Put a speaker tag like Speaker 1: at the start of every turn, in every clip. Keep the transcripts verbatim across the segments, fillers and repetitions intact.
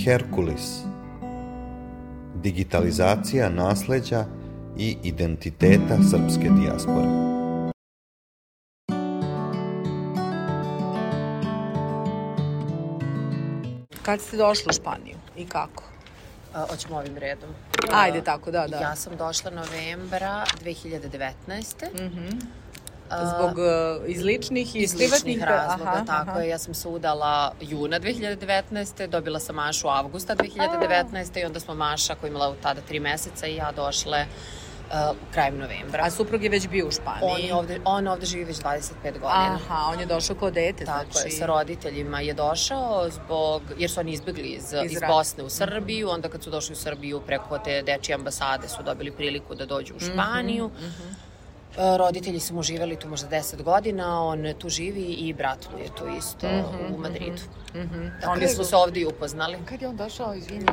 Speaker 1: Herkulis. Digitalizacija nasleđa i identiteta srpske dijaspore.
Speaker 2: Kad ste došli u Španiju i kako?
Speaker 3: Hoćemo ovim redom.
Speaker 2: Ajde, tako, da, da.
Speaker 3: Ja sam došla novembra dve hiljade devetnaeste.
Speaker 2: Mhm. Zbog uh, izličnih i
Speaker 3: iz ličnih razloga, aha, tako aha. je. Ja sam se udala juna dve hiljade devetnaeste, dobila sam Mašu avgusta dve hiljade devetnaeste i onda smo Maša, koja imala tada tri meseca, i ja došle uh, krajem novembra.
Speaker 2: A suprug je već bio u Španiji?
Speaker 3: On, je ovde, on ovde živi već dvadeset pet godina.
Speaker 2: Aha, on je došao kao dete,
Speaker 3: tako
Speaker 2: znači...
Speaker 3: je, sa roditeljima je došao zbog, jer su oni izbegli iz, iz, iz Bosne u Srbiju, onda kad su došli u Srbiju preko te dečije ambasade su dobili priliku da dođu u Španiju. Mm-hmm, mm-hmm. Roditelji su mu živeli tu možda deset godina, on tu živi i brat mu je tu isto mm-hmm, u Madridu. Mm-hmm. Tako da smo se ovde i upoznali.
Speaker 2: Kad je on došao, izvini?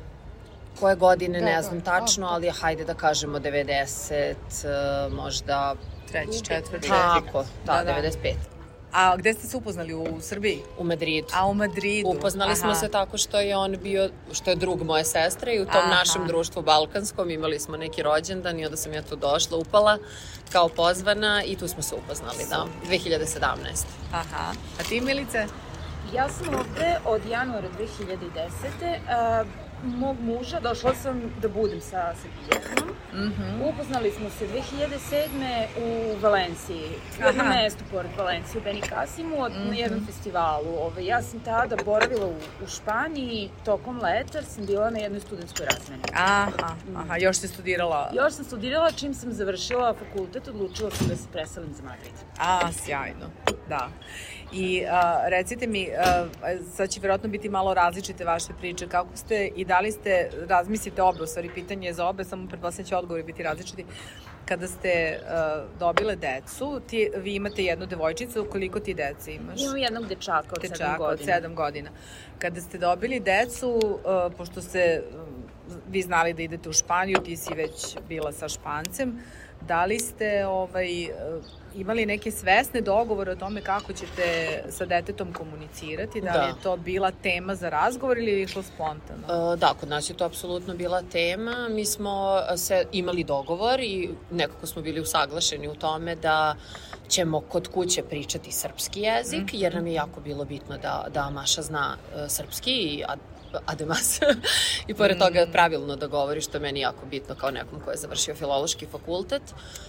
Speaker 3: Koje godine, da, ne znam da, tačno, da, ali hajde da kažemo devedeset, možda...
Speaker 2: Treći, četvrti.
Speaker 3: Tako, da, da, devedeset pet.
Speaker 2: A gde ste se upoznali? U Srbiji?
Speaker 3: U Madridu.
Speaker 2: A u Madridu.
Speaker 3: Upoznali aha. smo se tako što je on bio, što je drug moje sestre i u tom aha. našem društvu balkanskom imali smo neki rođendan i onda sam ja tu došla, upala kao pozvana i tu smo se upoznali, da, dve hiljade sedamnaeste.
Speaker 2: Aha. A ti, Milice?
Speaker 4: Ja sam ovde od januara dve hiljade desete. Uh, mog muža, došla sam da budem sa Gijermom. Mm-hmm. Upoznali smo se dve hiljade sedme u Valenciji, u jednom mestu pored Valencije, u Benicasimu, od, mm-hmm. na jednom festivalu. Ove, ja sam tada boravila u, u Španiji, tokom leta sam bila na jednoj studentskoj razmeni.
Speaker 2: Aha, aha, još ste studirala?
Speaker 4: Još sam studirala, čim sam završila fakultet, odlučila sam da se preselim za Madrid.
Speaker 2: A, sjajno, da. I a, recite mi, a, sad će vjerojatno biti malo različite vaše priče, kako ste i da li ste, razmislite obe, u stvari pitanje je za obe, samo pretpostavljam će odgovori biti različiti. Kada ste uh, dobile decu, ti, vi imate jednu devojčicu, koliko ti dece imaš?
Speaker 4: Imam jednog dečaka od
Speaker 2: dečaka,
Speaker 4: sedam godina.
Speaker 2: od sedam godina. Kada ste dobili decu, uh, pošto ste uh, vi znali da idete u Španiju, ti si već bila sa Špancem, da li ste ovaj, uh, imali neke svesne dogovore o tome kako ćete sa detetom komunicirati? Da, da. li je to bila tema za razgovor ili je išlo spontano?
Speaker 3: Da, kod nas je to apsolutno bila tema. Mi smo se imali dogovor i nekako smo bili usaglašeni u tome da ćemo kod kuće pričati srpski jezik, mm-hmm. jer nam je jako bilo bitno da, da Maša zna uh, srpski i ad, ademas i pored mm. toga pravilno da govori, što je meni jako bitno kao nekom ko je završio filološki fakultet.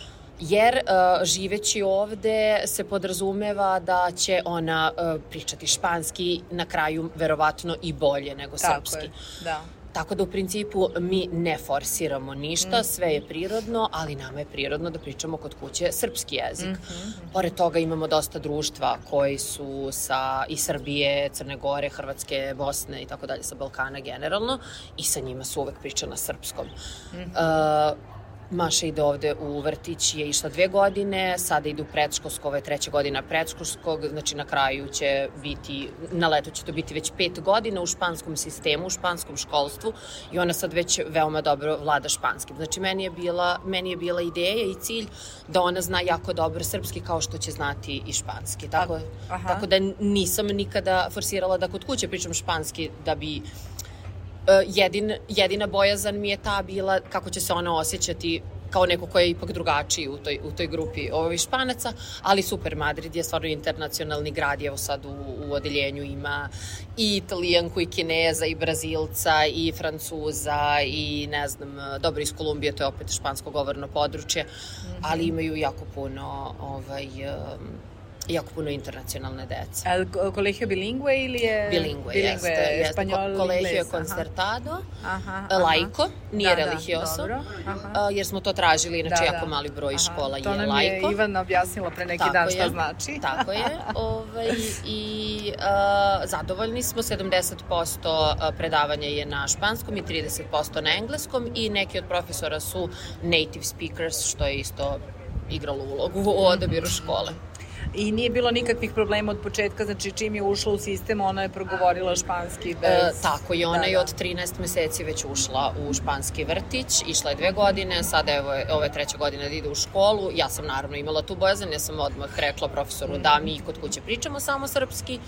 Speaker 3: Jer uh, živeći ovde se podrazumeva da će ona uh, pričati španski, na kraju verovatno i bolje nego
Speaker 2: tako
Speaker 3: srpski.
Speaker 2: Je, da.
Speaker 3: Tako da u principu mi ne forsiramo ništa, mm. sve je prirodno, ali nama je prirodno da pričamo kod kuće srpski jezik. Mm-hmm. Pored toga imamo dosta društva koji su sa i Srbije, Crne Gore, Hrvatske, Bosne i tako dalje, sa Balkana generalno, i sa njima su uvek priča na srpskom. Mm-hmm. Uh, Maša ide ovde u vrtić, je išla dve godine, sada ide u predškolsko, ovo je treća godina predškolskog, znači na kraju će biti, na letu će to biti već pet godina u španskom sistemu, u španskom školstvu i ona sad već veoma dobro vlada španskim. Znači meni je bila, meni je bila ideja i cilj da ona zna jako dobro srpski kao što će znati i španski. Tako, tako da nisam nikada forsirala da kod kuće pričam španski da bi... Jedin, jedina bojazan mi je ta bila kako će se ona osjećati kao neko ko je ipak drugačiji u toj, u toj grupi ovih Španaca, ali super, Madrid je stvarno internacionalni grad, evo sad u, u odeljenju ima i Italijanku, i Kineza, i Brazilca, i Francuza, i ne znam, dobro iz Kolumbije, to je opet špansko govorno područje, mm-hmm. ali imaju jako puno ovaj... Um, jako puno internacionalne dece.
Speaker 2: El colegio bilingüe ili je...
Speaker 3: Bilingüe, jeste. jeste.
Speaker 2: Španjol,
Speaker 3: Colegio concertado, aha, aha. laico, nije da, religioso, da, uh, jer smo to tražili, inače da, jako da. mali broj aha. škola je laico.
Speaker 2: To nam je Ivana objasnila pre neki tako dan šta je. znači.
Speaker 3: Tako je. Ovaj, I uh, zadovoljni smo, sedamdeset posto predavanja je na španskom i trideset posto na engleskom i neki od profesora su native speakers, što je isto igralo ulogu u odabiru škole.
Speaker 2: I nije bilo nikakvih problema od početka, znači čim je ušla u sistem, ona je progovorila španski bez...
Speaker 3: E, tako je, ona da, je da. od trinaest meseci već ušla u španski vrtić, išla je dve godine, sada evo je, ovo je treća godina da ide u školu, ja sam naravno imala tu bojazan, ja sam odmah rekla profesoru mm. da mi kod kuće pričamo samo srpski,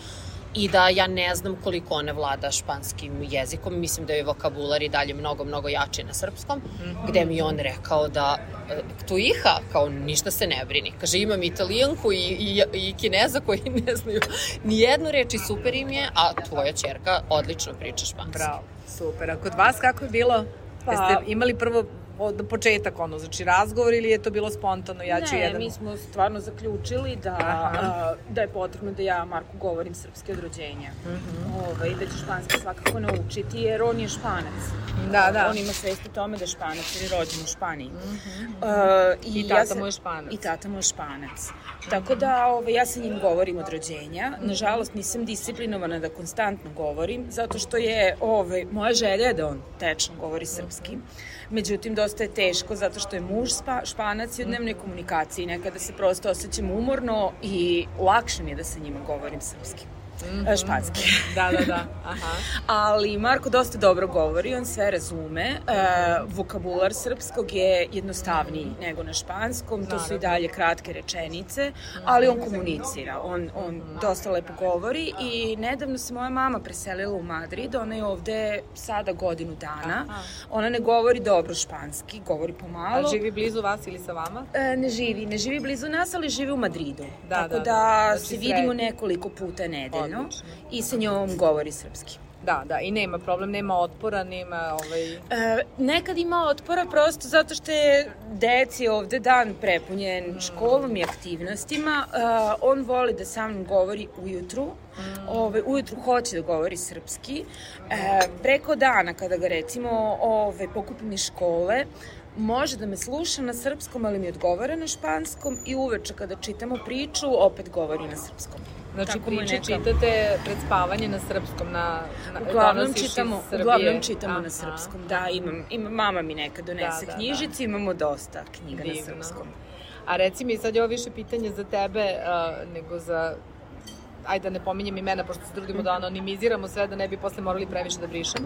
Speaker 3: i da ja ne znam koliko ona vlada španskim jezikom. Mislim da je vokabular i dalje mnogo, mnogo jači na srpskom, mm-hmm. gde mi on rekao da tu iha, kao ništa se ne brini. Kaže, imam italijanku i, i, i kineza koji ne znaju ni jednu reč i super im je, a tvoja ćerka odlično priča španski.
Speaker 2: Bravo, super. A kod vas kako je bilo? Pa... Jeste imali prvo od početak, ono, znači razgovor ili je to bilo spontano? Ja ću
Speaker 4: ne,
Speaker 2: jedan...
Speaker 4: mi smo stvarno zaključili da, a, da je potrebno da ja Marku govorim srpski od rođenja. Mm-hmm. Ove, i da će španski svakako naučiti, jer on je Španac.
Speaker 2: Da, da.
Speaker 4: On ima svest o tome da je Španac, jer je rođen u Španiji.
Speaker 2: Mm-hmm.
Speaker 4: Uh,
Speaker 2: I, I tata ja se, mu je Španac.
Speaker 4: I tata mu je Španac. Mm-hmm. Tako da ove, ja sa njim govorim od rođenja. Mm-hmm. Nažalost, nisam disciplinovana da konstantno govorim, zato što je ove, moja želja je da on tečno govori srpski. Međutim, dosta je teško zato što je muž spa, Španac i u dnevnoj komunikaciji. Nekada se prosto osjećam umorno i lakše mi je da sa njima govorim srpski. Mm-hmm. Španski.
Speaker 2: Da, da, da. Aha.
Speaker 4: Ali Marko dosta dobro govori, on sve razume. E, vokabular srpskog je jednostavniji nego na španskom, to su i dalje kratke rečenice, ali on komunicira, on, on dosta lepo govori i nedavno se moja mama preselila u Madrid, ona je ovde sada godinu dana. Aha. Ona ne govori dobro španski, govori pomalo.
Speaker 2: A živi blizu vas ili sa vama?
Speaker 4: E, ne živi, ne živi blizu nas, ali živi u Madridu.
Speaker 2: Da,
Speaker 4: Tako
Speaker 2: da,
Speaker 4: da,
Speaker 2: da.
Speaker 4: Znači, se vidimo nekoliko puta nedeljno. I sa njom govori srpski.
Speaker 2: Da, da, i nema problem, nema otpora, nema ovaj...
Speaker 4: E, nekad ima otpora prosto zato što je deci ovde dan prepunjen mm. školom i aktivnostima. E, on voli da sa mnom govori ujutru. Mm. Ove, ujutru hoće da govori srpski. E, preko dana kada ga recimo ove, pokupim iz škole, može da me sluša na srpskom, ali mi odgovara na španskom i uveče kada čitamo priču, opet govori na srpskom.
Speaker 2: Znači, priče neka... čitate pred spavanje na srpskom, na, na
Speaker 4: uglavnom čitamo, uglavnom čitamo Aha. na srpskom, da, imam, imam, mama mi neka donese da, da, knjižice, da. Imamo dosta knjiga Divno. Na srpskom.
Speaker 2: A reci mi, sad je ovo više pitanje za tebe, uh, nego za, ajde da ne pominjem imena, pošto se trudimo da anonimiziramo sve, da ne bi posle morali previše da brišemo.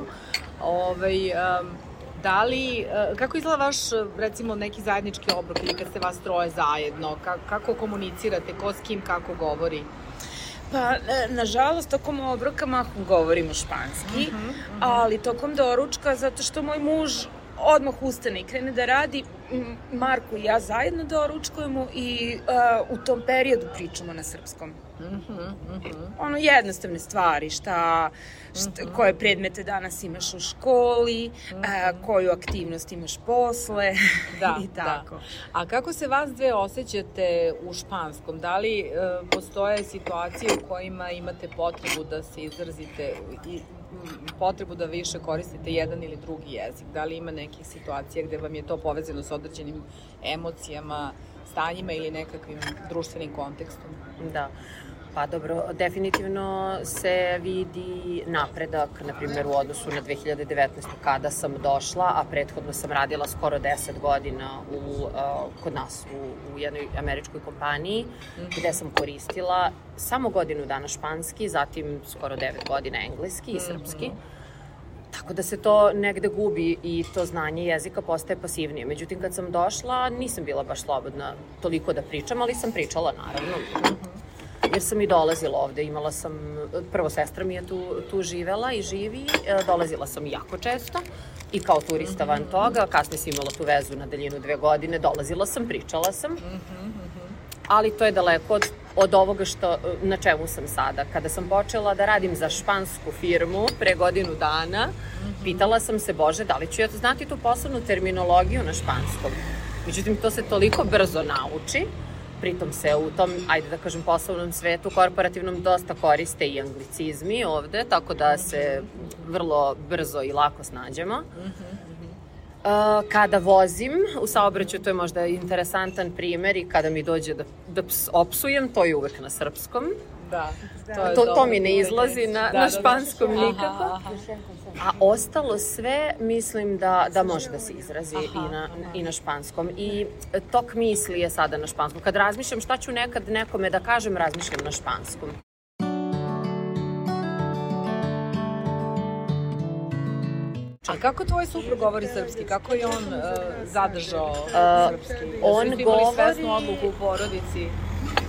Speaker 2: Ovaj, um, da li, uh, kako izgleda vaš, recimo, neki zajednički obrok ili kad ste vas troje zajedno, ka, kako komunicirate, ko s kim kako govori?
Speaker 4: Pa, nažalost, tokom obroka mahom govorimo španski, uh-huh, uh-huh. ali tokom doručka, zato što moj muž odmah ustane i krene da radi, Marko i ja zajedno doručkujemo i uh, u tom periodu pričamo na srpskom. Uh-huh, uh-huh. Ono, jednostavne stvari, šta, šta, uh-huh. koje predmete danas imaš u školi, uh-huh. uh, koju aktivnost imaš posle
Speaker 2: da,
Speaker 4: i tako.
Speaker 2: Da. A kako se vas dve osjećate u španskom? Da li uh, postoje situacije u kojima imate potrebu da se izrazite i potrebu da više koristite jedan ili drugi jezik? Da li ima nekih situacija gde vam je to povezano sa određenim emocijama, stanjima ili nekakvim društvenim kontekstom?
Speaker 3: Da. Pa dobro, definitivno se vidi napredak, na primjer, u odnosu na dve hiljade devetnaestu kada sam došla, a prethodno sam radila skoro deset godina u, uh, kod nas u, u jednoj američkoj kompaniji, mm-hmm. gde sam koristila samo godinu dana španski, zatim skoro devet godina engleski i srpski. Mm-hmm. Tako da se to negde gubi i to znanje jezika postaje pasivnije. Međutim, kad sam došla, nisam bila baš slobodna toliko da pričam, ali sam pričala, naravno. Mm-hmm. Jer sam i dolazila ovde, imala sam, prvo sestra mi je tu, tu živela i živi, dolazila sam jako često i kao turista van toga, kasnije sam imala tu vezu na daljinu dve godine, dolazila sam, pričala sam, ali to je daleko od, od ovoga što, na čemu sam sada. Kada sam počela da radim za špansku firmu pre godinu dana, pitala sam se, Bože, da li ću ja znati tu poslovnu terminologiju na španskom? Međutim, to se toliko brzo nauči. Pritom se u tom, ajde da kažem, poslovnom svetu, korporativnom, dosta koriste i anglicizmi ovde, tako da se vrlo brzo i lako snađemo. Uh, kada vozim u saobraćaju, to je možda interesantan primer i kada mi dođe da, da opsujem, to je uvek na srpskom.
Speaker 2: Da,
Speaker 3: to, je to, to mi ne izlazi na, da, na španskom da, da. nikako. Aha, aha. A ostalo sve mislim da, da može da se izrazi aha, i, na, aha. i na španskom. I tok misli je sada na španskom. Kad razmišljam šta ću nekad nekome da kažem, razmišljam na španskom.
Speaker 2: A kako tvoj suprug govori srpski? Kako je on uh, zadržao uh, srpski?
Speaker 3: On
Speaker 2: Su
Speaker 3: govori...
Speaker 2: svesnu odluku u porodici?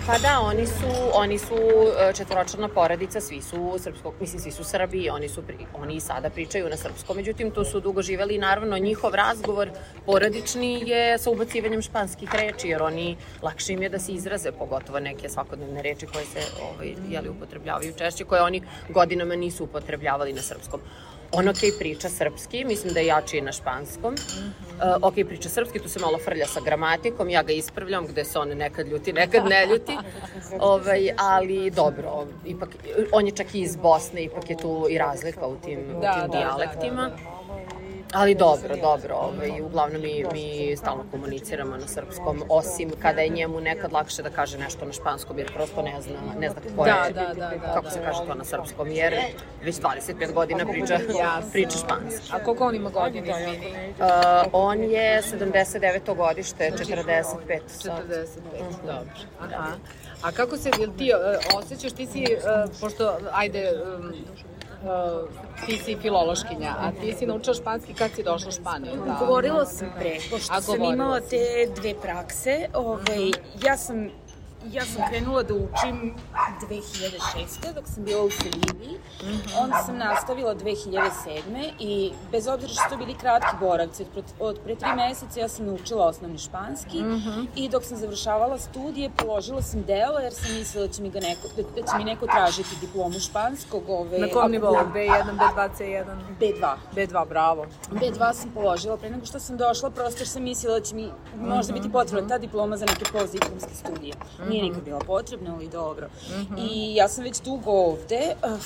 Speaker 3: Pa da, oni su, oni su četvoročlana porodica, svi su srpskog, mislim, svi su Srbi, oni, su, oni i sada pričaju na srpskom, međutim, tu su dugo živeli i naravno njihov razgovor porodični je sa ubacivanjem španskih reči, jer oni lakše im je da se izraze, pogotovo neke svakodnevne reči koje se ovaj, jeli, upotrebljavaju češće, koje oni godinama nisu upotrebljavali na srpskom. On ok priča srpski, mislim da je jači na španskom. Uh, ok priča srpski, tu se malo frlja sa gramatikom, ja ga ispravljam, gde se on nekad ljuti, nekad ne ljuti. ovaj, ali dobro, ipak, on je čak i iz Bosne, ipak je tu i razlika u tim, da, u tim da, dijalektima. Da, da, da. Ali dobro, dobro, ovaj, uglavnom mi, mi stalno komuniciramo na srpskom, osim kada je njemu nekad lakše da kaže nešto na španskom, jer prosto ne zna, ne zna kako,
Speaker 2: da,
Speaker 3: je,
Speaker 2: da, da, da,
Speaker 3: kako se kaže to na srpskom, jer već dvadeset pet godina priča, priča španski.
Speaker 2: A koliko on ima godina, izvini?
Speaker 3: Uh, on je sedamdeset deveto godište, četrdeset pet.
Speaker 2: četrdeset pet, mm-hmm. Dobro. Aha. A kako se, jel ti uh, osjećaš, ti si, uh, pošto, ajde, um, Uh, ti si filološkinja, a ti si naučila španski kad si došla u Španiju? Da.
Speaker 4: Govorila sam pre, pošto sam imala te dve prakse. Ovaj, ja sam Ja sam krenula da učim dve hiljade šeste. dok sam bila u Sevilji. Mm-hmm. Onda sam nastavila dve hiljade sedme. i bez obzira što su to bili kratki boravci, od, od pre tri meseca ja sam naučila osnovni španski mm-hmm. i dok sam završavala studije položila sam deo jer sam mislila da će mi, ga neko, da, da će mi neko tražiti diplomu španskog. Ove,
Speaker 2: Na kom nivou? be jedan, be dva, ce jedan?
Speaker 4: be dva.
Speaker 2: be dva, bravo.
Speaker 4: be dva sam položila pre nego što sam došla, prosto jer sam mislila da će mi možda biti potrebna ta diploma za neke postdiplomske studije. Mm-hmm. Nije nikad bila potrebna, ali dobro. Mm-hmm. I ja sam već dugo ovde. Uh,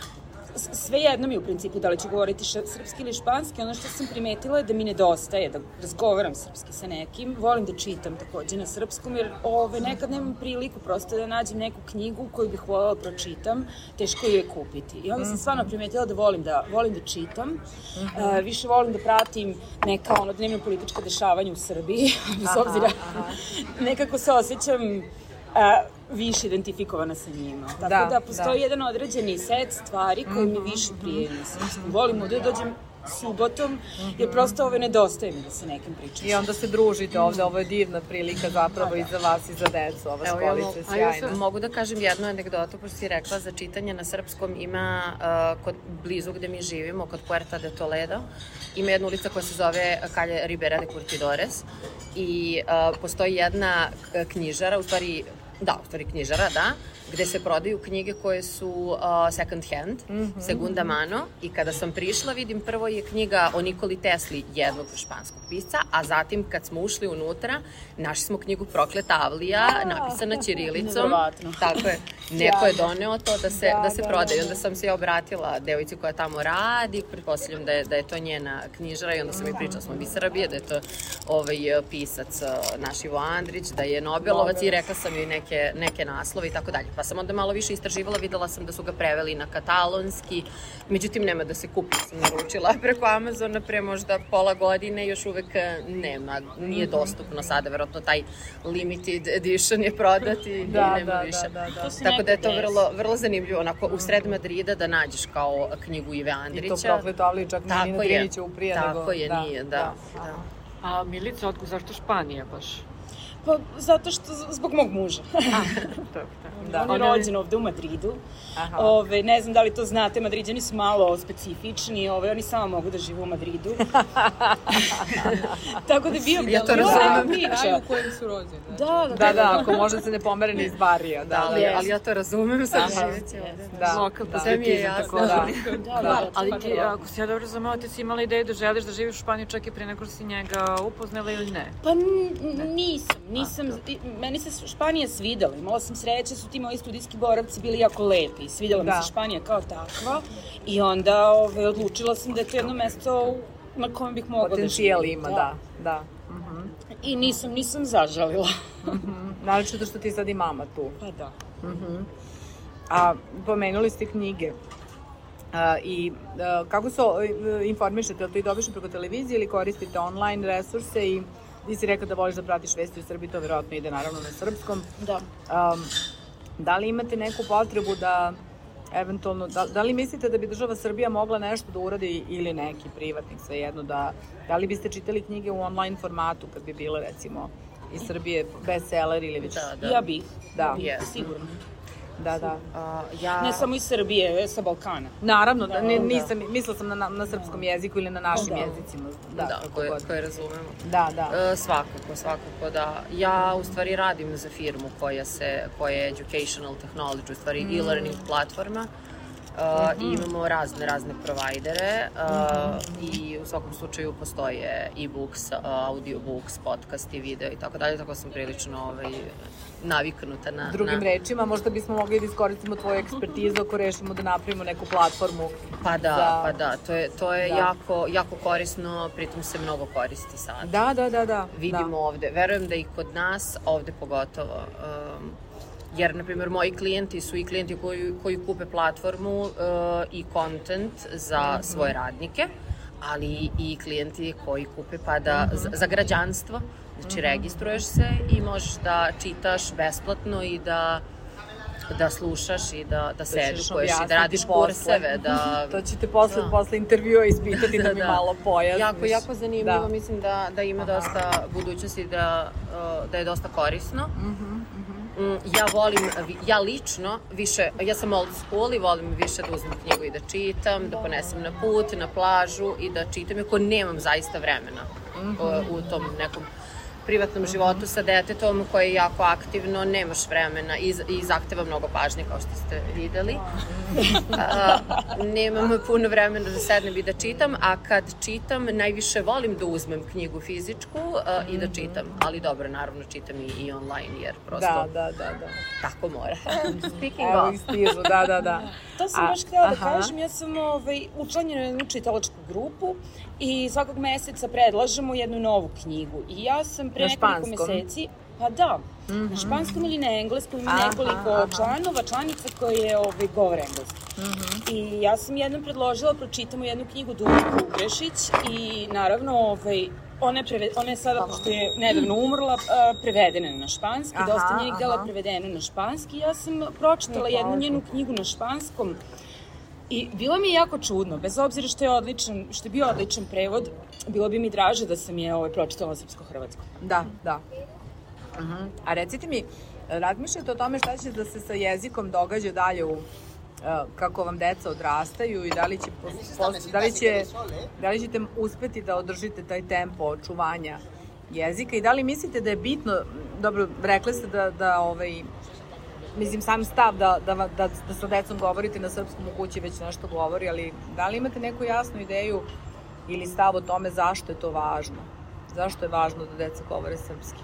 Speaker 4: sve jedno mi u principu da li ću govoriti š, srpski ili španski. Ono što sam primetila je da mi nedostaje da razgovaram srpski sa nekim. Volim da čitam takođe na srpskom, jer ove, nekad nemam priliku prosto da nađem neku knjigu koju bih voljela pročitam, teško ju je kupiti. I onda sam stvarno primetila da volim da, volim da čitam. Mm-hmm. Uh, više volim da pratim neka ono dnevno politička dešavanja u Srbiji. Bez obzira, nekako se osjećam a, više identifikovana sa njima. Tako da, da postoji da. jedan određeni set stvari koji mi više prije na srpskom. Volim da dođem subotom, jer prosto ove nedostaje mi da se nekim pričam.
Speaker 2: I onda se družite ovde, ovo je divna prilika zapravo i za vas i za decu, ova školica je sjajna.
Speaker 3: Ja mogu da kažem jednu anegdotu, pošto si rekla za čitanje na srpskom, ima uh, kod, blizu gde mi živimo, kod Puerta de Toledo, ima jedna ulica koja se zove Calle Ribera de Curtidores i uh, postoji jedna knjižara, u stvari, da, u stvari knjižara, da, gde se prodaju knjige koje su uh, second hand, mm-hmm. segunda mano, i kada sam prišla vidim prvo je knjiga o Nikoli Tesli, jednog španskog pisca, a zatim kad smo ušli unutra, našli smo knjigu Prokleta Avlija, napisana ćirilicom. Tako je. Neko je doneo to da se, da, da se prodaje. Onda sam se obratila devojci koja tamo radi, pretpostavljam da je, da je to njena knjižara i onda sam mi pričala, smo mi Srbije, da je to ovaj pisac naš Ivo Andrić, da je Nobelovac i rekla sam joj neke, neke naslove i tako dalje. Pa sam onda malo više istraživala, videla sam da su ga preveli na katalonski, međutim nema da se kupi, sam naručila preko Amazona pre možda pola godine, još uvek nema, nije dostupno sada, verovatno taj limited edition je prodati
Speaker 2: da,
Speaker 3: i nema
Speaker 2: da,
Speaker 3: više.
Speaker 2: Da, da, da.
Speaker 3: Tako da je to vrlo, vrlo zanimljivo, onako u sred Madrida da nađeš kao knjigu Ive Andrića.
Speaker 2: I to Prokleto Avlije, čak nije ni na Drinića uprije.
Speaker 3: Tako
Speaker 2: nego,
Speaker 3: je,
Speaker 2: da,
Speaker 3: nije, da.
Speaker 2: da.
Speaker 3: da.
Speaker 5: A Milica, otko, zašto Španija baš?
Speaker 4: Pa, zato što, zbog mog muža.
Speaker 2: Da.
Speaker 4: On je rođen ovde u Madridu. Ove, ne znam da li to znate, Madriđani su malo specifični, ove, oni samo mogu da žive u Madridu. Tako da bio...
Speaker 3: Ja to razumem.
Speaker 2: Priča u kojem su rođeni.
Speaker 4: Da, da,
Speaker 2: da, da, ako može se ne pomere ni iz Barija. Da,
Speaker 3: ali, ali ja to razumem, sad živeti ovde.
Speaker 5: Da, lokal patriotizam tako.
Speaker 4: Da, da, da.
Speaker 5: Ali ti, ako si ja dobro razumela, ti si imala ideju da želiš da živiš u Španiji čak i pre nego si njega upoznala ili ne?
Speaker 4: Pa nisam, nisam. Meni se Španija svidela, imala sam sreće, su ti moji studijski boravci bili jako lepi. Svidela mi se Španija kao takva i onda ove, odlučila sam da je to jedno mesto na kojem bih mogla da živim.
Speaker 2: Potencijal ima, da. da.
Speaker 4: Uh-huh. I nisam, nisam zažalila.
Speaker 2: Uh-huh. Naravno što ti sad i mama tu.
Speaker 4: Pa da.
Speaker 2: Uh-huh. A pomenuli ste knjige. A, I a, kako se informišete? Ili to i dobišete preko televizije ili koristite online resurse i ti si rekao da voliš da pratiš vesti u Srbiji, to verovatno ide naravno na srpskom.
Speaker 4: Da.
Speaker 2: Um, da li imate neku potrebu da, eventualno, da, da li mislite da bi država Srbija mogla nešto da uradi ili neki privatnik, svejedno, da, da li biste čitali knjige u online formatu kad bi bile, recimo, iz Srbije, bestseller ili već...
Speaker 3: Da, da.
Speaker 4: Ja bih.
Speaker 2: Da.
Speaker 3: Yes.
Speaker 4: Sigurno.
Speaker 2: Da, da.
Speaker 3: Uh, ja...
Speaker 4: Ne samo iz Srbije, sa Balkana.
Speaker 2: Naravno, da, ne, nisam, mislila sam na, na srpskom jeziku ili na našim
Speaker 4: Da.
Speaker 2: jezicima. Da,
Speaker 3: Da,
Speaker 2: kako
Speaker 3: koje,
Speaker 2: god.
Speaker 3: koje razumemo.
Speaker 2: Da, da.
Speaker 3: E, svakako, svakako da. Ja u stvari radim za firmu koja se, koja je educational technology, u stvari mm. e-learning platforma. Uh, mm-hmm. I imamo razne, razne provajdere uh, mm-hmm. i u svakom slučaju postoje e-books, uh, audiobooks, podcasti, video i tako dalje, tako sam prilično ovaj, naviknuta na...
Speaker 2: Drugim
Speaker 3: na...
Speaker 2: rečima, možda bismo mogli da iskoristimo tvoju ekspertizu ako rešimo da napravimo neku platformu.
Speaker 3: Pa da,
Speaker 2: za...
Speaker 3: pa da, to je, to je
Speaker 2: da.
Speaker 3: jako, jako korisno, pritom se mnogo koristi sad.
Speaker 2: Da, da, da, da.
Speaker 3: Vidimo
Speaker 2: da.
Speaker 3: ovde, verujem da i kod nas, ovde pogotovo, um, jer, na primjer, moji klijenti su i klijenti koji, koji kupe platformu uh, i content za mm-hmm. svoje radnike, ali i klijenti koji kupe pa da, mm-hmm. za, za građanstvo. Znači, mm-hmm. registruješ se i možeš da čitaš besplatno i da da slušaš i da, da se edukuješ i da radiš kurseve. Da...
Speaker 2: to ćete posle, da. posle intervjua ispitati da, da mi
Speaker 3: da.
Speaker 2: malo pojasniš.
Speaker 3: Jako, jako zanimljivo,
Speaker 2: da.
Speaker 3: mislim da, da ima Aha. dosta budućnosti, da, da je dosta korisno.
Speaker 2: Mm-hmm.
Speaker 3: Ja volim, ja lično, više, ja sam old school i volim više da uzmem knjigu i da čitam, da ponesem na put, na plažu i da čitam, iako nemam zaista vremena mm-hmm. u, u tom nekom privatnom mm-hmm. životu sa detetom koje je jako aktivno, nemaš vremena i, i zahteva mnogo pažnje, kao što ste videli. A, nemam puno vremena da sednem i da čitam, a kad čitam, najviše volim da uzmem knjigu fizičku a, i da čitam. Ali dobro, naravno čitam i, i online, jer prosto
Speaker 2: da, da, da, da.
Speaker 3: tako mora. Speaking
Speaker 2: Evo
Speaker 3: of.
Speaker 2: ih stižu, da, da, da.
Speaker 4: To sam baš htjela da kažem, ja sam ovaj, učlanjena na jednu čitalačku grupu i svakog meseca predlažemo jednu novu knjigu. I ja sam pre nekoliko meseci, pa da, mm-hmm. na španskom ili na engleskom ima nekoliko aha, članova, članica koje ovaj, govore engleski. Mm-hmm. I ja sam jednom predložila, pročitamo jednu knjigu Dubravke Ugrešić i naravno ovaj, ona je, preve, ona je sada, pošto je nedavno umrla, prevedena na španski, aha, dosta njenih dela je prevedeno na španski. Ja sam pročitala jednu njenu knjigu na španskom i bilo mi je jako čudno, bez obzira što je odličan, što je bio odličan prevod, bilo bi mi draže da sam je ovaj, pročitala srpsko-hrvatsko.
Speaker 2: Da, da. Uh-huh. A recite mi, razmišljate o tome šta će da se sa jezikom događa dalje u kako vam deca odrastaju i da li, će, da, li će, da li ćete uspeti da održite taj tempo očuvanja jezika i da li mislite da je bitno, dobro, rekli ste da, da ovaj, mislim, sam stav da, da, da, da sa decom govorite na srpskom u kući već nešto govori, ali da li imate neku jasnu ideju ili stav o tome zašto je to važno? Zašto je važno da deca govore srpski?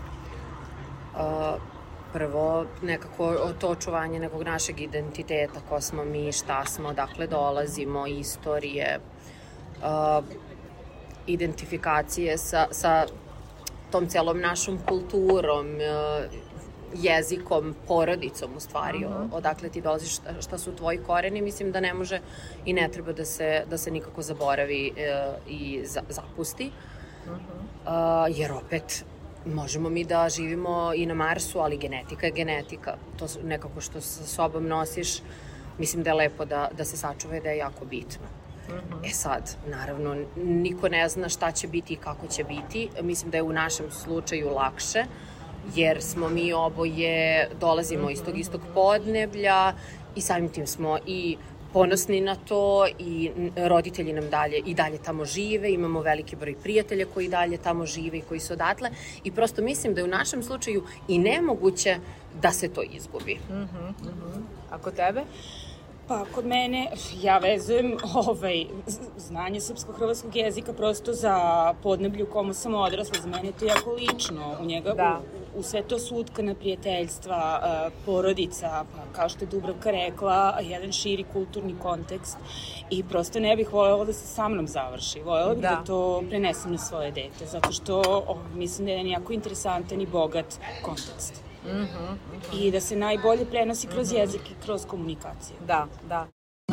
Speaker 3: Uh, prvo, nekako to očuvanje nekog našeg identiteta, ko smo mi, šta smo, odakle dolazimo, istorije, uh, identifikacije sa, sa tom celom našom kulturom, uh, jezikom, porodicom u stvari, uh-huh. odakle ti dolaziš, šta, šta su tvoji koreni, mislim da ne može i ne treba da se, da se nikako zaboravi uh, i za, zapusti, uh-huh. uh, jer opet možemo mi da živimo i na Marsu, ali genetika je genetika. To nekako što sa sobom nosiš, mislim da je lepo da, da se sačuva i da je jako bitno. Uh-huh. E sad, naravno, niko ne zna šta će biti i kako će biti. Mislim da je u našem slučaju lakše, jer smo mi oboje, dolazimo uh-huh. iz tog istog podneblja i samim tim smo i ponosni na to i roditelji nam dalje i dalje tamo žive, imamo veliki broj prijatelja koji dalje tamo žive i koji su odatle i prosto mislim da je u našem slučaju i nemoguće da se to izgubi.
Speaker 2: Uh-huh, uh-huh. A kod tebe?
Speaker 4: Pa, kod mene, ja vezujem ovaj, znanje srpsko-hrvatskog jezika prosto za podneblju u komu sam odrasla. Za mene je to jako lično. U njega, da. u, u sve to su utkana prijateljstva, porodica, pa kao što je Dubravka rekla, jedan širi kulturni kontekst i prosto ne bih voljela da se sa mnom završi. Voljela bih da, da to prenesem na svoje dete, zato što oh, mislim da je jako interesantan i bogat kontekst. Mm-hmm, mm-hmm. I da se najbolje prenosi kroz mm-hmm. jezik i kroz komunikaciju.
Speaker 2: Da, da.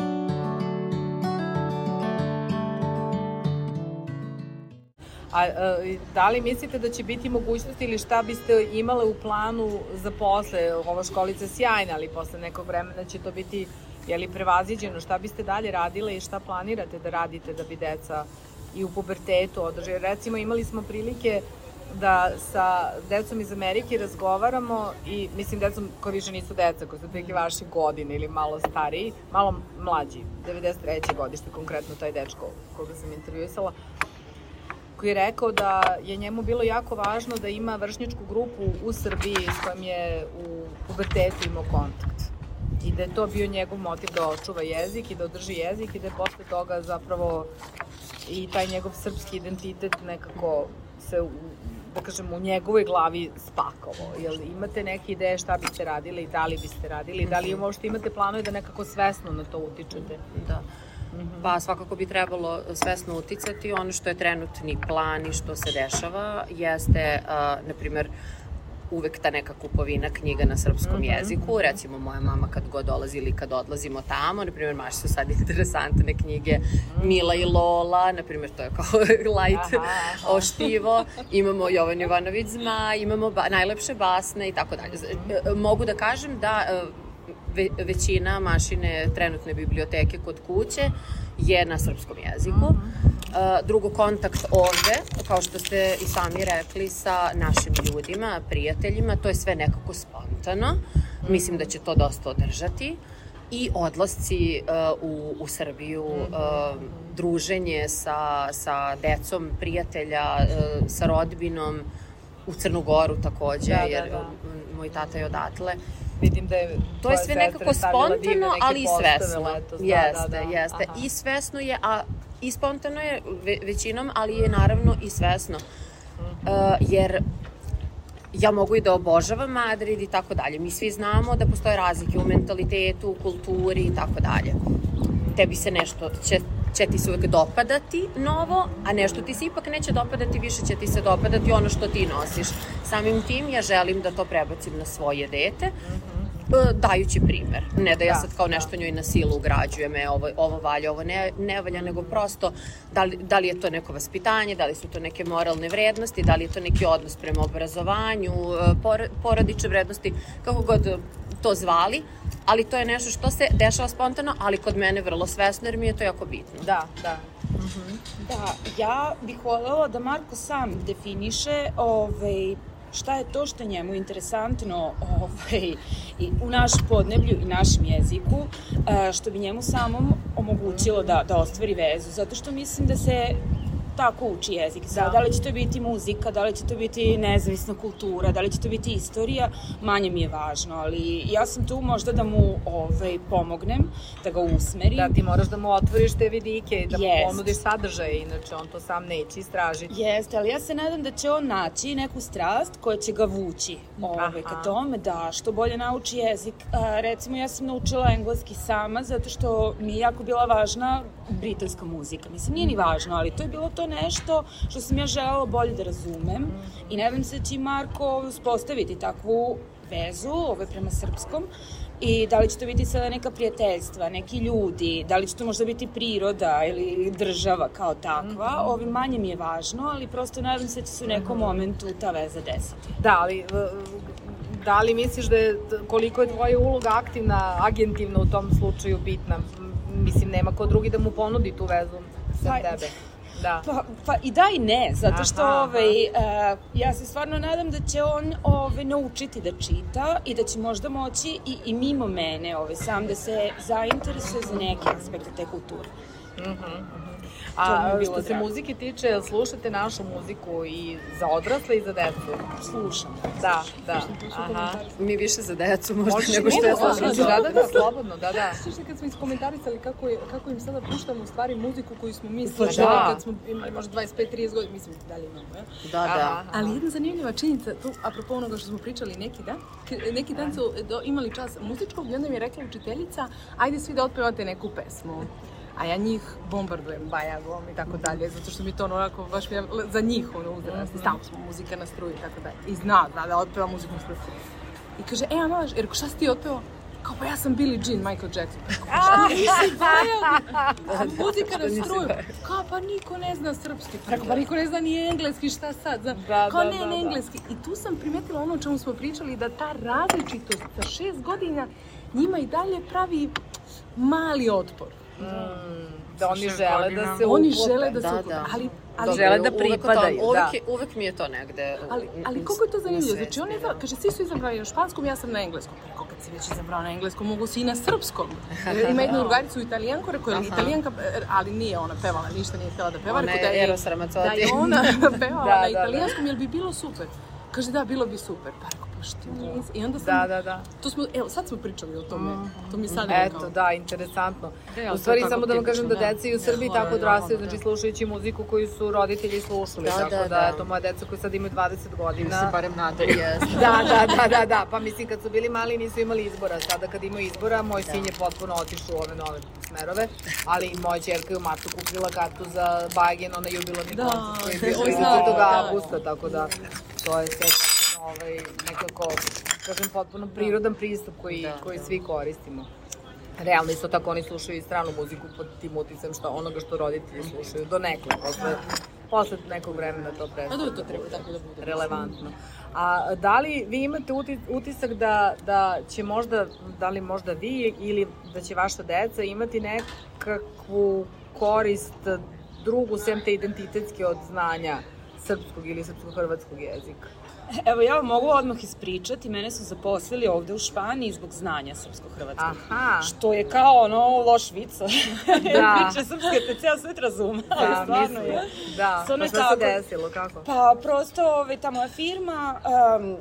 Speaker 2: A, a da li mislite da će biti mogućnosti ili šta biste imale u planu za posle? Ova školica je sjajna, ali posle nekog vremena će to biti jeli, prevaziđeno. Šta biste dalje radile i šta planirate da radite da bi deca i u pubertetu održe? Recimo imali smo prilike da sa decom iz Amerike razgovaramo i, mislim, decom koji više nisu deca, koji su otprilike vaše godine ili malo stariji, malo mlađi, devedeset treće godište, konkretno taj dečko koga sam intervjuisala, koji je rekao da je njemu bilo jako važno da ima vršnjačku grupu u Srbiji s kojom je u pubertetu imao kontakt. I da je to bio njegov motiv da očuva jezik i da održi jezik i da je posle toga zapravo i taj njegov srpski identitet nekako se, u, da kažem, u njegovoj glavi spakovo. Jel imate neke ideje šta biste radili, da li biste radili, da li možete imate planove da nekako svesno na to utičete?
Speaker 3: Da. Pa svakako bi trebalo svesno uticati. Ono što je trenutni plan i što se dešava jeste, na primer, uvek ta neka kupovina knjiga na srpskom jeziku. Recimo, moja mama kad god dolazi ili kad odlazimo tamo, na primjer, maš su sad interesantne knjige Mila i Lola, na primjer, to je kao light oštivo. Imamo Jovan Jovanović Zmaj, imamo ba, najlepše basne i tako dalje. Mogu da kažem da ve, većina mašine trenutne biblioteke kod kuće je na srpskom jeziku. Uh, drugo, kontakt ovde, kao što ste i sami rekli, sa našim ljudima, prijateljima, to je sve nekako spontano. Mislim da će to dosta održati. I odlasci uh, u, u Srbiju, uh, druženje sa, sa decom prijatelja, uh, sa rodbinom, u Crnu Goru takođe, da, jer da, da. moj tata je odatle.
Speaker 2: Vidim da je
Speaker 3: to je sve nekako spontano, ali i svesno.
Speaker 2: Letos,
Speaker 3: jeste,
Speaker 2: da, da, da.
Speaker 3: jeste.
Speaker 2: Aha.
Speaker 3: I svesno je, a i spontano je ve, većinom, ali je naravno i svesno. Uh, jer ja mogu i da obožavam Madrid i tako dalje. Mi svi znamo da postoje razlike u mentalitetu, u kulturi i tako dalje. Tebi se nešto, će, će ti se uvek dopadati novo, a nešto ti se ipak neće dopadati, više će ti se dopadati ono što ti nosiš. Samim tim ja želim da to prebacim na svoje dete, dajući primer. Ne da ja sad kao nešto njoj na silu ugrađujem, e, ovo, ovo valja, ovo ne, ne valja, nego prosto da li, da li je to neko vaspitanje, da li su to neke moralne vrednosti, da li je to neki odnos prema obrazovanju, por, porodične vrednosti, kako god to zvali, ali to je nešto što se dešava spontano, ali kod mene vrlo svesno, jer mi je to jako bitno.
Speaker 2: Da, da.
Speaker 4: Mm-hmm. Da, ja bih voljela da Marko sam definiše ovaj, šta je to što je njemu interesantno ovaj, i u našem podneblju i našem jeziku, što bi njemu samom omogućilo da, da ostvari vezu. Zato što mislim da se tako uči jezik. Sad, da li će to biti muzika, da li će to biti nezavisna kultura, da li će to biti istorija, manje mi je važno, ali ja sam tu možda da mu ovaj, pomognem, da ga usmerim.
Speaker 2: Da, ti moraš da mu otvoriš te vidike, da mu
Speaker 4: Jest.
Speaker 2: ponudiš sadržaje, inače on to sam neće istražiti.
Speaker 4: Jeste, ali ja se nadam da će on naći neku strast koja će ga vući ovaj, ka tome da što bolje nauči jezik. A, recimo, ja sam naučila engleski sama zato što mi je jako bila važna britanska muzika. Mislim, nije ni važno, ali to je bilo to nešto što sam ja želela bolje da razumem i nadam se da će Marko uspostaviti takvu vezu ove prema srpskom i da li će to biti sada neka prijateljstva, neki ljudi, da li će to možda biti priroda ili država kao takva, ovi manje mi je važno, ali prosto nadam se da će se u nekom momentu ta veza desiti.
Speaker 2: Da, ali da li misliš da je, koliko je tvoja uloga aktivna, agentivna u tom slučaju bitna? Mislim, nema ko drugi da mu ponudi tu vezu sa
Speaker 4: pa,
Speaker 2: tebe. Da.
Speaker 4: Pa, pa i da i ne, zato što aha, ovaj, aha. Uh, ja se stvarno nadam da će on ovaj, naučiti da čita i da će možda moći i, i mimo mene ovaj, sam da se zainteresuje za neke aspekte te kulture.
Speaker 2: Mm-hmm. A što se muzike tiče, slušate našu muziku i za odrasle i za decu?
Speaker 4: Slušam.
Speaker 2: Da, da. Aha.
Speaker 3: Mi više za decu možda
Speaker 2: Možeš
Speaker 3: nego što je
Speaker 2: slušati. Da, da, da, slobodno, da, da.
Speaker 6: Slušaj, kad smo iskomentarisali kako, je, kako im sada puštamo u stvari muziku koju smo mi slušali da. kad smo imali možda dvadeset pet trideset godina, mislim, dalje imamo, ja?
Speaker 3: Da, da. Aha.
Speaker 6: Ali jedna zanimljiva činjenica, tu, apropo onoga što smo pričali neki dan, neki dan su do, imali čas muzičkog i onda mi je rekla učiteljica, ajde svi da otpevate neku pesmu. A ja njih bombardujem bajagom i tako dalje, zato što mi to onako baš mi je za njih ono uzrast. Mm-hmm. Stalno smo muzika na struji i tako dalje. I zna, zna da otpeva muziku na struji. I kaže, e, a mlaš, jer šta si ti otpevao? Kao, pa ja sam Billie Jean, Michael Jackson. Kao, šta nisi bajag? Muzika na struju. Kao, pa niko ne zna srpski. Kao, pa niko ne zna ni engleski, šta sad? Zna.
Speaker 2: Da,
Speaker 6: kao,
Speaker 2: da,
Speaker 6: ne,
Speaker 2: da,
Speaker 6: ne engleski. I tu sam primetila ono o čemu smo pričali, da ta različitost za šest godina njima i dalje pravi mali otpor.
Speaker 2: Mm. da oni
Speaker 5: šest
Speaker 2: žele
Speaker 5: godina.
Speaker 2: da se
Speaker 6: Oni
Speaker 2: uklope.
Speaker 6: žele da se
Speaker 3: Da,
Speaker 6: uklope,
Speaker 3: da.
Speaker 6: ali, ali,
Speaker 2: Žele da
Speaker 3: Uvek o tom-
Speaker 2: pripadaju,
Speaker 3: uvek,
Speaker 2: da.
Speaker 3: je- uvek mi je to negde u-
Speaker 6: ali, ali
Speaker 3: u-
Speaker 6: koliko je to
Speaker 3: u
Speaker 6: zanimljivo,
Speaker 3: svesti,
Speaker 6: znači on je,
Speaker 3: da.
Speaker 6: kaže, svi su izabrali na španskom, ja sam na engleskom. Rekao, kad si već izabrao na engleskom, mogu si i na srpskom. Jer ima jednu drugaricu italijanku, rekao je italijanka, ali nije ona pevala, ništa nije htjela da peva.
Speaker 3: Ona
Speaker 6: rekao
Speaker 3: je
Speaker 6: da je,
Speaker 3: Eros Ramazzotti.
Speaker 6: da je ona pevala
Speaker 2: Da,
Speaker 6: na
Speaker 2: da, da.
Speaker 6: italijanskom, jel bi bilo super? Kaže, da, bilo bi super. Pa rekao, pa što nisi? I onda sam,
Speaker 2: Da, da, da.
Speaker 6: to smo, evo, sad smo pričali o tome. To mi je sad
Speaker 2: Eto,
Speaker 6: rekao.
Speaker 2: da, interesantno.
Speaker 5: Da, ali
Speaker 2: U
Speaker 5: to
Speaker 2: stvari,
Speaker 5: je tako
Speaker 2: samo da vam kažem da
Speaker 5: tipično, da.
Speaker 2: deca i u Srbiji tako odrastaju, znači slušajući muziku koju su roditelji slušali,
Speaker 3: Da,
Speaker 2: tako
Speaker 3: da,
Speaker 2: da,
Speaker 3: da.
Speaker 2: eto, moja deca koja sad imaju dvadeset godina.
Speaker 5: Se barem nadaju.
Speaker 2: Da, da, da, da, da, pa mislim kad su bili mali nisu imali izbora, sada kad imaju izbora, moj sin je potpuno otišao u ove nove smerove, ali moja ćerka je u martu kupila kartu za Bagen, ona jubilarni
Speaker 6: Da,
Speaker 2: koncert koji je bio
Speaker 6: da,
Speaker 2: tridesetog
Speaker 6: da.
Speaker 2: avgusta, tako da to je sve potpuno, ovaj, nekako, kažem, potpuno prirodan pristup koji,
Speaker 3: Da,
Speaker 2: koji
Speaker 3: da.
Speaker 2: svi koristimo. Realno isto tako oni slušaju i stranu muziku pod tim uticajem što onoga što roditelji slušaju do nekle, posle, posle nekog vremena to
Speaker 6: A
Speaker 2: prestaje
Speaker 6: da, to treba tako da bude.
Speaker 2: relevantno. A da li vi imate uti- utisak da, da će možda, da li možda vi ili da će vaša deca imati nekakvu korist drugu, sem te identitetske od znanja srpskog ili srpsko-hrvatskog jezika?
Speaker 4: Evo, ja vam mogu odmah ispričati, mene su zaposlili ovde u Španiji zbog znanja srpsko-hrvatskog.
Speaker 2: Aha.
Speaker 4: Što je kao ono loš vica.
Speaker 2: Da.
Speaker 4: Priče srpske te ceo svet razume, ali
Speaker 2: Da,
Speaker 4: stvarno
Speaker 2: mislim.
Speaker 4: je.
Speaker 2: Da,
Speaker 4: Stvarno
Speaker 2: pa
Speaker 4: je
Speaker 2: šta se
Speaker 4: tako.
Speaker 2: desilo, kako?
Speaker 4: Pa prosto ove, ta moja firma um,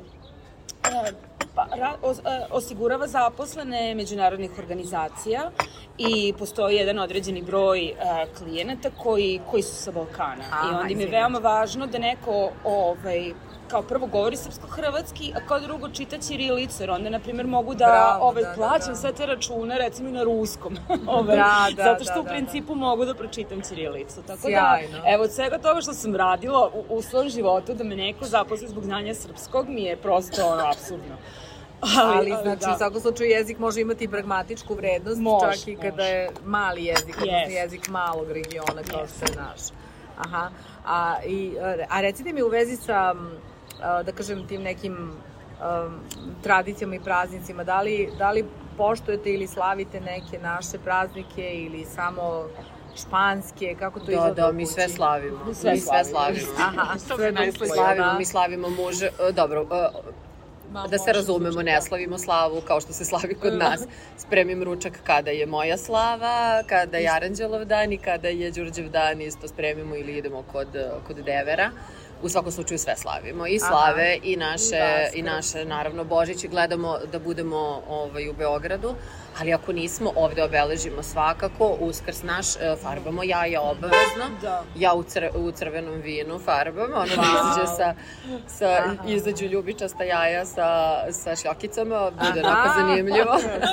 Speaker 4: e, pa, ra, os, e, osigurava zaposlene međunarodnih organizacija i postoji jedan određeni broj e, klijenata koji, koji su sa Balkana.
Speaker 2: Aha,
Speaker 4: I onda im je
Speaker 2: izvinite.
Speaker 4: veoma važno da neko ovaj, kao prvo govori srpsko-hrvatski, a kao drugo čita ćirilicu, jer onda, na primjer, mogu da,
Speaker 2: Bravo,
Speaker 4: ovaj,
Speaker 2: da, da,
Speaker 4: plaćam
Speaker 2: da.
Speaker 4: sve te račune, recimo i na ruskom. ovaj,
Speaker 2: Da, da,
Speaker 4: zato što
Speaker 2: da,
Speaker 4: u
Speaker 2: da,
Speaker 4: principu mogu da pročitam ćirilicu. Tako
Speaker 2: Sjajno.
Speaker 4: da, evo, od svega toga što sam radila u, u svom životu, da me neko zaposli zbog znanja srpskog, mi je prosto ono, apsurdno.
Speaker 2: Ali, znači,
Speaker 4: da.
Speaker 2: u svakom slučaju jezik može imati i pragmatičku vrednost,
Speaker 4: Može,
Speaker 2: čak i kada
Speaker 4: može.
Speaker 2: je mali jezik, odnosno
Speaker 4: Yes.
Speaker 2: jezik malog regiona kao
Speaker 4: Yes.
Speaker 2: što je naš. Aha. A, i, a recite mi u vezi sa, m, a, da kažem, tim nekim um, tradicijama i praznicima, da li, da li poštujete ili slavite neke naše praznike ili samo španske, kako to
Speaker 3: Da,
Speaker 2: izgleda
Speaker 3: da,
Speaker 2: u
Speaker 3: mi
Speaker 2: kući?
Speaker 3: sve slavimo.
Speaker 4: Sve
Speaker 3: Mi sve
Speaker 4: slavimo.
Speaker 3: slavimo.
Speaker 2: Aha, sve duplo,
Speaker 3: Slavimo,
Speaker 2: da.
Speaker 3: mi slavimo muže, e, dobro, e, da se razumemo, ne slavimo slavu kao što se slavi kod nas. Spremim ručak kada je moja slava, kada je Aranđelov dan i kada je Đurđev dan, isto spremimo ili idemo kod, kod devera. U svakom slučaju sve slavimo. I slave, i naše, i naše, naravno, Božić, gledamo da budemo ovaj, u Beogradu, ali ako nismo, ovde obeležimo svakako. Uskrs naš, e, farbamo jaja obavezno.
Speaker 4: Da.
Speaker 3: Ja u, cr u crvenom vinu farbam, ono izađe sa, sa izađu ljubičasta jaja sa, sa šljokicama, bude
Speaker 2: Aha.
Speaker 3: onako zanimljivo.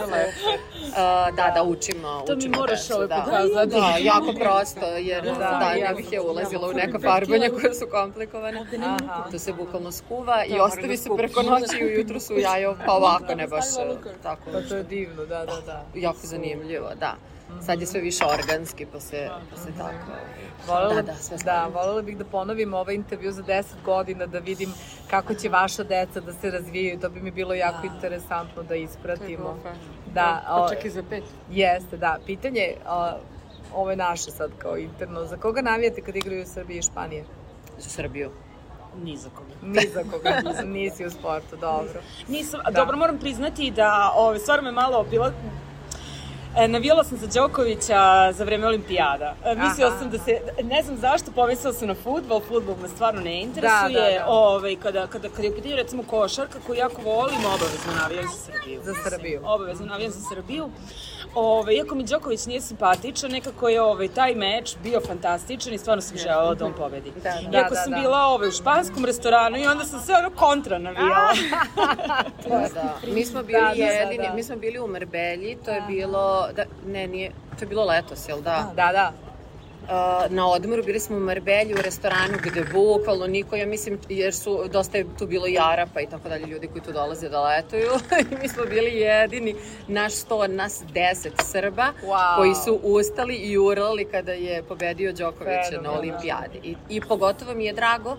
Speaker 3: A, da, da, učimo,
Speaker 4: To mi
Speaker 3: učimo
Speaker 4: moraš
Speaker 3: decu,
Speaker 4: ovaj
Speaker 3: da.
Speaker 4: pokazati.
Speaker 3: Da, jako prosto, jer da,
Speaker 2: da,
Speaker 3: ne
Speaker 2: jako
Speaker 3: bih je
Speaker 2: sam
Speaker 3: ulazila u neka farbanja koje su komplikovane.
Speaker 2: Aha.
Speaker 3: To se bukvalno skuva i
Speaker 2: mora
Speaker 3: ostavi
Speaker 2: da
Speaker 3: se
Speaker 2: skupi.
Speaker 3: preko noći i ujutru su jajo, pa ovako, ne baš tako.
Speaker 2: Pa to je divno, da, da, da.
Speaker 3: Jako zanimljivo, da. Sad je sve više organski, pa se, pa se tako...
Speaker 2: Volela,
Speaker 3: Da,
Speaker 2: da,
Speaker 3: da, sve
Speaker 2: da,
Speaker 3: slavimo.
Speaker 2: volela bih da ponovim ovaj intervju za deset godina, da vidim kako će vaša deca da se razvijaju. To bi mi bilo jako interesantno da ispratimo. Da,
Speaker 5: Pa
Speaker 2: o,
Speaker 5: čak i za pet.
Speaker 2: jeste, da. Pitanje, o, ovo je naše sad kao interno. Za koga navijate kad igraju u Srbiji i Španije?
Speaker 3: Za Srbiju.
Speaker 4: Ni za koga.
Speaker 2: Ni za koga. Nisi u sportu, dobro.
Speaker 4: Nisam, da. Dobro, moram priznati da ove, stvarno me malo bila... E, navijala sam za Đokovića za vreme olimpijada. E, mislila
Speaker 2: Aha.
Speaker 4: sam da se, ne znam zašto, pomislila sam na fudbal, fudbal me stvarno ne interesuje.
Speaker 2: Da, da, da.
Speaker 4: Ove, kada, kada, kada je u pitanju recimo košarka koju jako volim, obavezno navijam za Srbiju.
Speaker 2: Za Srbiju.
Speaker 4: Obavezno navijam za Srbiju. Ove, iako mi Đoković nije simpatičan, nekako je ove, taj meč bio fantastičan i stvarno sam želela da on pobedi.
Speaker 2: Da, da,
Speaker 4: iako
Speaker 2: da,
Speaker 4: sam
Speaker 2: da.
Speaker 4: bila ove, u španskom restoranu i onda sam sve ono kontra navijala.
Speaker 3: Da, da. Mi smo bili
Speaker 2: Da, da, da,
Speaker 3: jedini,
Speaker 2: da.
Speaker 3: mi smo bili u Marbelji, to je bilo, da, ne, nije, to je bilo letos, jel da?
Speaker 2: Da, da.
Speaker 3: Uh, na odmoru bili smo u Marbelji u restoranu gde bukvalno niko, ja mislim, jer su dosta je tu bilo i Arapa i tako dalje, ljudi koji tu dolaze da letuju i mi smo bili jedini, naš sto, nas deset Srba
Speaker 2: Wow.
Speaker 3: koji su ustali i urlali kada je pobedio Đoković na
Speaker 2: Fenomenalno.
Speaker 3: olimpijadi. I, I pogotovo mi je drago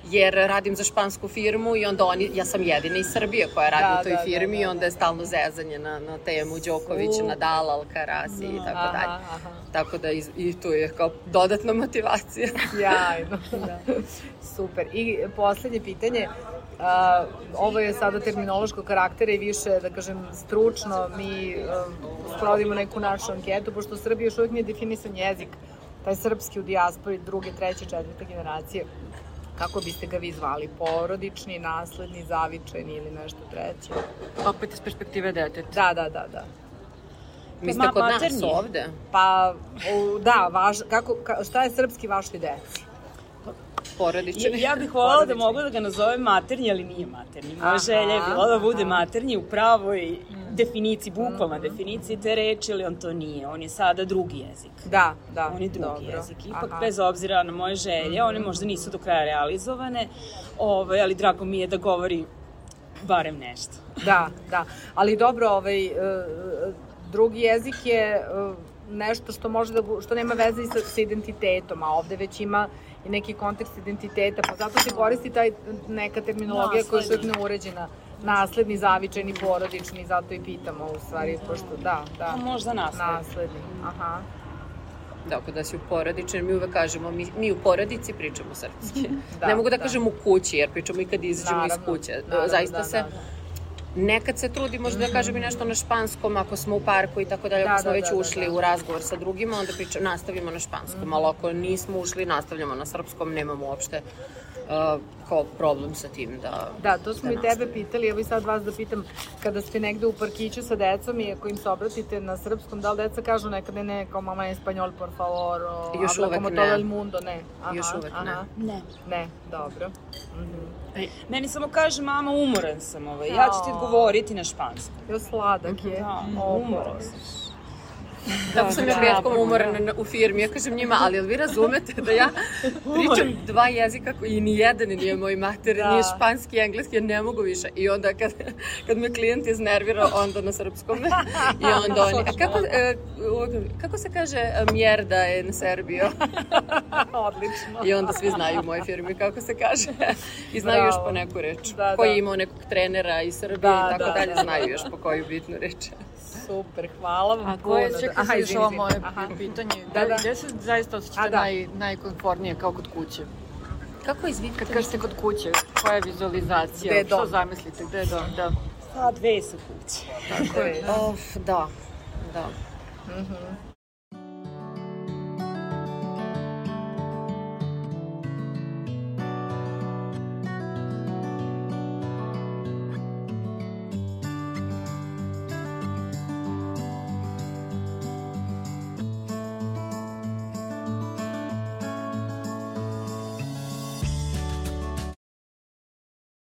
Speaker 3: jer radim za špansku firmu i onda oni, ja sam jedina iz Srbije koja radi
Speaker 2: Da,
Speaker 3: u toj
Speaker 2: da,
Speaker 3: firmi
Speaker 2: da, da,
Speaker 3: i onda je stalno zezanje na, na temu Đoković,
Speaker 2: Super.
Speaker 3: Nadal, Alcaraz i tako
Speaker 2: Aha,
Speaker 3: dalje.
Speaker 2: aha.
Speaker 3: Tako da iz, i tu je kao dodatna motivacija.
Speaker 2: Sjajno, da. Super. I poslednje pitanje, a, ovo je sada terminološkog karaktera i više, da kažem, stručno, mi a, sprovodimo neku našu anketu, pošto u Srbiji još uvijek nije definisan jezik, taj srpski u dijaspori, druge, treće, četvrte generacije. Kako biste ga vi zvali? Porodični, nasledni, zavičajni ili nešto treće?
Speaker 5: Opet iz perspektive deteta.
Speaker 2: Da, da, da, da.
Speaker 3: Mislite kod nas
Speaker 5: maternji?
Speaker 3: ovde?
Speaker 2: Pa, u, da, važ, kako, ka, šta je srpski vašoj deci?
Speaker 3: Porodični.
Speaker 4: Ja bih voljela da mogu da ga nazovem maternji, ali nije maternji. Moja
Speaker 2: Aha,
Speaker 4: želja je bila da bude
Speaker 2: aha.
Speaker 4: maternji u pravoj definiciji, bukvalna definiciji te reči, ali on to nije. On je sada drugi jezik.
Speaker 2: Da, da.
Speaker 4: On je drugi
Speaker 2: dobro.
Speaker 4: jezik. Ipak,
Speaker 2: Aha.
Speaker 4: bez obzira na moje želje, one možda nisu do kraja realizovane, ovaj, ali drago mi je da govori barem nešto.
Speaker 2: Da, da. Ali dobro, ovaj, e, drugi jezik je e, nešto što može da, bu- što nema veze i sa, sa identitetom, a ovde već ima i neki kontekst identiteta, pa zato se koristi taj neka terminologija koja je još uvijek neuređena. Nasledni, zavičajni, porodični, zato i pitamo u stvari, pošto da, da.
Speaker 4: A možda nasledni.
Speaker 2: Nasledni, aha.
Speaker 3: Dakle, da si u porodični, mi uvek kažemo, mi, mi u porodici pričamo srpski.
Speaker 2: Da,
Speaker 3: ne mogu da,
Speaker 2: da.
Speaker 3: kažem u kući, jer pričamo i kad izađemo iz
Speaker 2: Naravno,
Speaker 3: kuće.
Speaker 2: naravno,
Speaker 3: Zaista
Speaker 2: da,
Speaker 3: se...
Speaker 2: da, da.
Speaker 3: Nekad se trudi možda da kažem i nešto na španskom, ako smo u parku i tako dalje,
Speaker 2: Da,
Speaker 3: ako smo
Speaker 2: da,
Speaker 3: već
Speaker 2: da, da,
Speaker 3: ušli
Speaker 2: da.
Speaker 3: u razgovor sa drugima, onda priča, nastavimo na španskom, ali ako nismo ušli, nastavljamo na srpskom, nemamo uopšte uh, kao problem sa tim da
Speaker 2: Da, to smo
Speaker 3: da
Speaker 2: i tebe
Speaker 3: nastavimo.
Speaker 2: pitali, evo i sad vas da pitam, kada ste negde u parkiću sa decom i ako im se obratite na srpskom, da li deca kažu nekada ne, kao mama je espanjol, por favor, o,
Speaker 3: Još
Speaker 2: habla
Speaker 3: uvek
Speaker 2: como
Speaker 3: ne.
Speaker 2: todo el mundo, ne. Aha,
Speaker 3: Još uvek ne.
Speaker 2: aha.
Speaker 4: Ne.
Speaker 2: Ne, dobro. Mhm.
Speaker 4: Meni samo kaže, mama, umoran sam, ovaj. ja ću ti odgovoriti na španskom.
Speaker 2: Jo, sladak je.
Speaker 4: Da,
Speaker 2: O,
Speaker 4: umoran sam.
Speaker 3: Tako sam ja petkom umorena na- u firmi, ja kažem njima, ali jel vi razumete da ja pričam dva jezika koji ni jedan nije moj mater,
Speaker 2: Da.
Speaker 3: nije španski i engleski, ja ne mogu više. I onda kad, kad me klijent iznervira, onda na srpskom. I onda oni, a kako, e, kako se kaže e, mjerda en Serbio?
Speaker 2: Odlično.
Speaker 3: I onda svi znaju u mojoj firmi kako se kaže. I znaju još
Speaker 2: Bravo.
Speaker 3: po neku reč.
Speaker 2: Da,
Speaker 3: Koji
Speaker 2: da.
Speaker 3: je imao nekog trenera iz Srbije
Speaker 2: Da,
Speaker 3: i tako
Speaker 2: da,
Speaker 3: dalje,
Speaker 2: da.
Speaker 3: znaju još po koju bitnu reč.
Speaker 2: Super, hvala vam
Speaker 5: A
Speaker 2: puno.
Speaker 5: koje, čekaj,
Speaker 2: Aha,
Speaker 5: sad još
Speaker 2: izvini,
Speaker 5: ovo
Speaker 2: izvini.
Speaker 5: moje
Speaker 2: Aha.
Speaker 5: pitanje.
Speaker 2: Da, da.
Speaker 5: Gde se zaista
Speaker 2: A,
Speaker 5: osjećate
Speaker 2: da.
Speaker 5: naj, najkomfortnije kao kod kuće?
Speaker 3: Kako izvite?
Speaker 5: Kad kažete kod kuće, koja je vizualizacija?
Speaker 2: Gde je dom?
Speaker 5: Što zamislite? Gde je dom? Da.
Speaker 4: A dve su kuće.
Speaker 2: Tako je.
Speaker 3: Of, da, da.